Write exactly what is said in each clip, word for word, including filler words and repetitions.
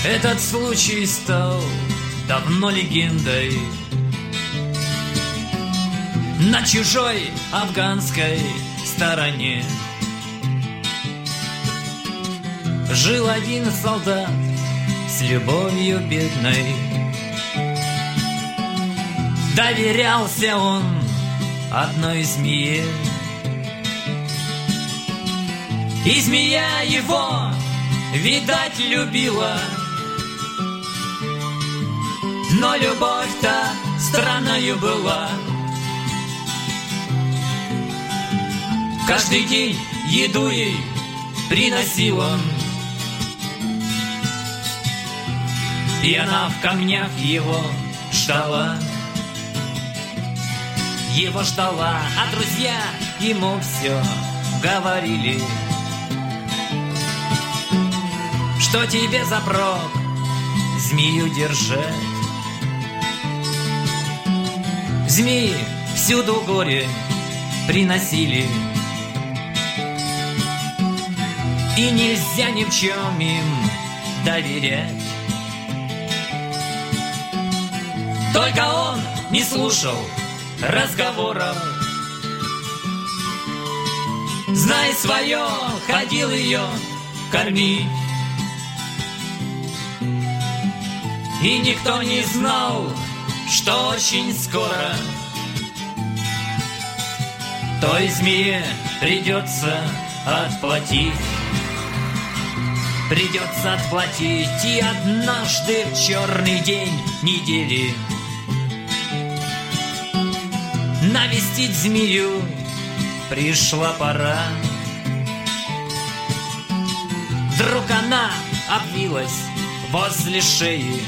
Этот случай стал давно легендой. На чужой афганской стороне жил один солдат с любовью бедной. Доверялся он одной змее, и змея его, видать, любила. Но любовь-то странною была. Каждый день еду ей приносил он, и она в камнях его ждала. Его ждала, а друзья ему все говорили, что тебе за прок змею держать. Змеи всюду горе приносили, и нельзя ни в чем им доверять. Только он не слушал разговоров, знай свое, ходил ее кормить. И никто не знал, что очень скоро той змее придется отплатить. Придется отплатить, и однажды в черный день недели навестить змею пришла пора. Вдруг она обвилась возле шеи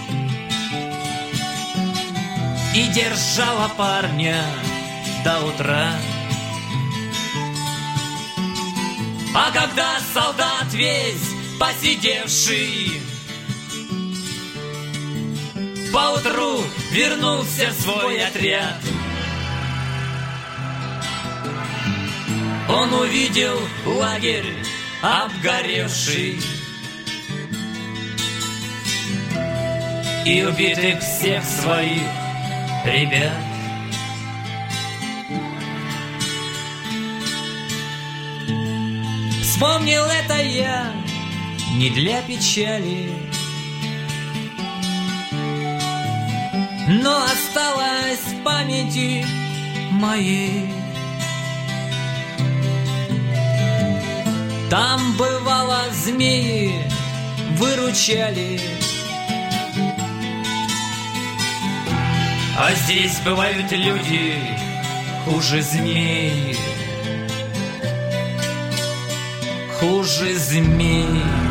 и держала парня до утра. А когда солдат весь посидевший поутру вернулся в свой отряд, он увидел лагерь обгоревший и убитых всех своих ребят. Вспомнил это я не для печали, но осталось в памяти моей. Там, бывало, змеи выручали, а здесь бывают люди хуже змей, хуже змей.